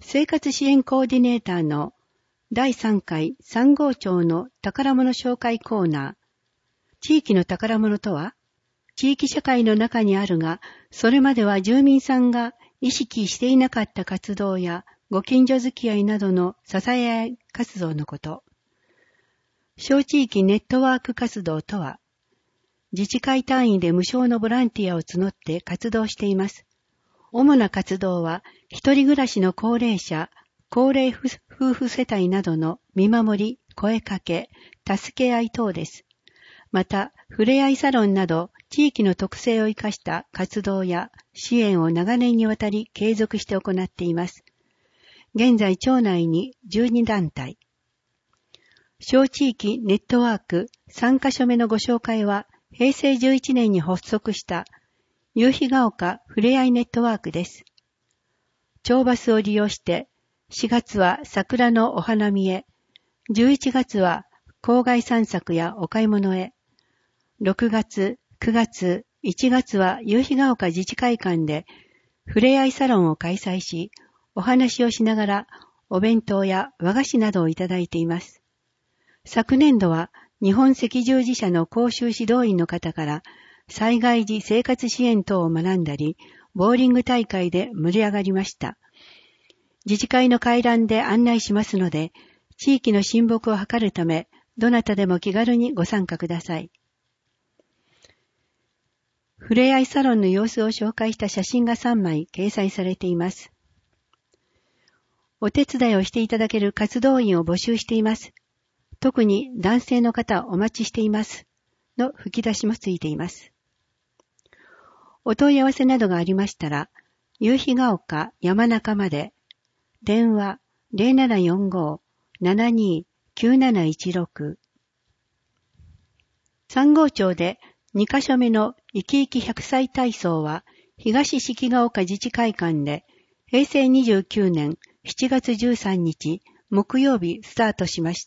生活支援コーディネーターの第3回3号町の宝物紹介コーナー。地域の宝物とは、地域社会の中にあるが、それまでは住民さんが意識していなかった活動やご近所付き合いなどの支え合い活動のこと。小地域ネットワーク活動とは、自治会単位で無償のボランティアを募って活動しています。主な活動は、一人暮らしの高齢者、高齢夫婦世帯などの見守り、声かけ、助け合い等です。また、ふれあいサロンなど地域の特性を生かした活動や支援を長年にわたり継続して行っています。現在、町内に12団体。小地域ネットワーク3カ所目のご紹介は、平成11年に発足した夕日が丘ふれあいネットワークです。町バスを利用して、4月は桜のお花見へ、11月は郊外散策やお買い物へ、6月、9月、1月は夕日が丘自治会館でふれあいサロンを開催し、お話をしながらお弁当や和菓子などをいただいています。昨年度は日本赤十字社の講習指導員の方から災害時生活支援等を学んだり、ボーリング大会で盛り上がりました。自治会の回覧で案内しますので、地域の親睦を図るため、どなたでも気軽にご参加ください。ふれあいサロンの様子を紹介した写真が3枚掲載されています。お手伝いをしていただける活動員を募集しています。特に男性の方お待ちしています。の吹き出しもついています。お問い合わせなどがありましたら、夕日が丘山中まで、電話 0745-729716。3号町で2カ所目の生き生き100歳体操は、東敷ヶ丘自治会館で、平成29年7月13日木曜日スタートしました。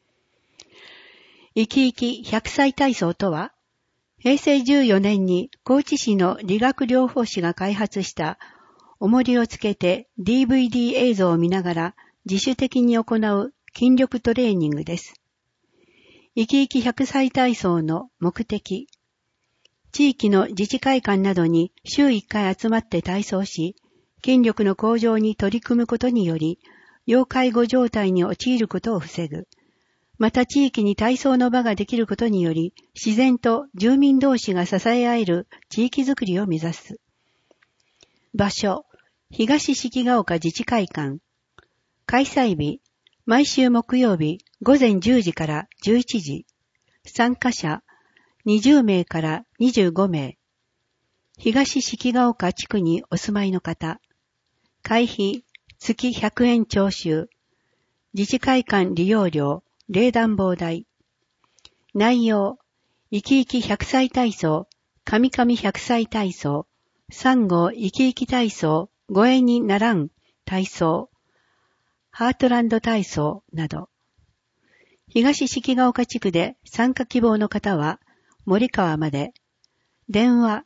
生き生き100歳体操とは、平成14年に高知市の理学療法士が開発した重りをつけて DVD 映像を見ながら自主的に行う筋力トレーニングです。生き生き100歳体操の目的。地域の自治会館などに週1回集まって体操し、筋力の向上に取り組むことにより、要介護状態に陥ることを防ぐ。また地域に体操の場ができることにより、自然と住民同士が支え合える地域づくりを目指す。場所、東敷ヶ丘自治会館。開催日、毎週木曜日午前10時から11時。参加者、20名から25名。東敷ヶ丘地区にお住まいの方。会費、月100円徴収。自治会館利用料、冷暖房代。内容、生き生き100歳体操、神々100歳体操、3号生き生き体操、ご縁にならん体操、ハートランド体操など。東敷ヶ丘地区で参加希望の方は、森川まで、電話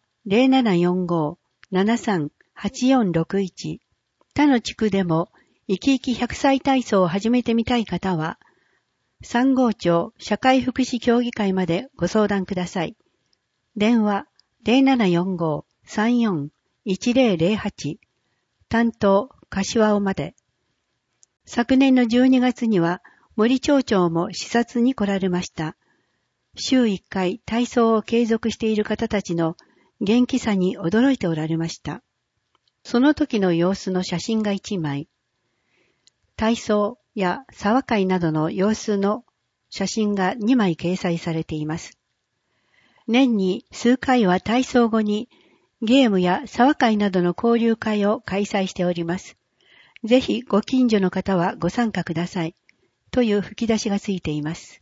0745-738461。他の地区でも生き生き100歳体操を始めてみたい方は、3号町社会福祉協議会までご相談ください。電話 0745-341008。担当柏尾まで。昨年の12月には森町長も視察に来られました。週1回体操を継続している方たちの元気さに驚いておられました。その時の様子の写真が1枚。体操や沢会などの様子の写真が2枚掲載されています。年に数回は体操後にゲームや沢会などの交流会を開催しております。ぜひご近所の方はご参加ください。という吹き出しがついています。